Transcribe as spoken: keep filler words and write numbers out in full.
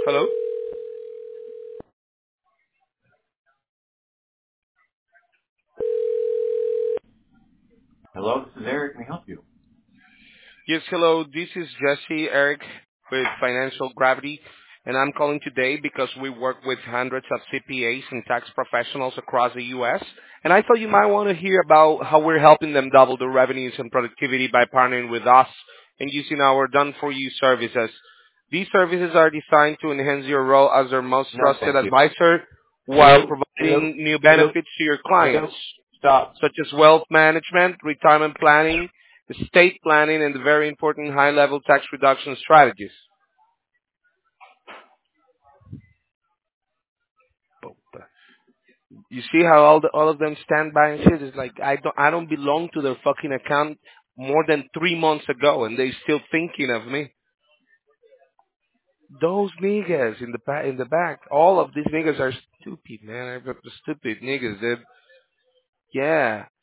Hello? Hello, this is Eric. Can I help you? Yes, hello. This is Jesse Eric with Financial Gravity, and I'm calling today because we work with hundreds of C P As and tax professionals across the U S. And I thought you might want to hear about how we're helping them double their revenues and productivity by partnering with us and using our done-for-you services. These services are designed to enhance your role as their most No, trusted thank you. advisor while Nope, nope, providing new nope, benefits to your clients, nope. Stop. such as wealth management, retirement planning, estate planning, and the very important high-level tax reduction strategies. You see how all the, all of them stand by and shit? It's like I don't I don't belong to their fucking account more than three months ago, and they still thinking of me. Those niggas in the back, in the back, all of these niggas are stupid, man. They're stupid niggas, dude. Yeah.